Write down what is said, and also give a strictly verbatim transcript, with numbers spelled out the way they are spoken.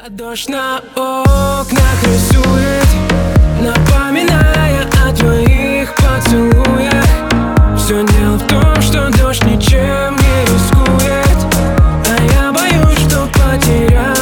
Дождь на окнах рисует, напоминая о твоих поцелуях. Все дело в том, что дождь ничем не рискует, а я боюсь, что потеряю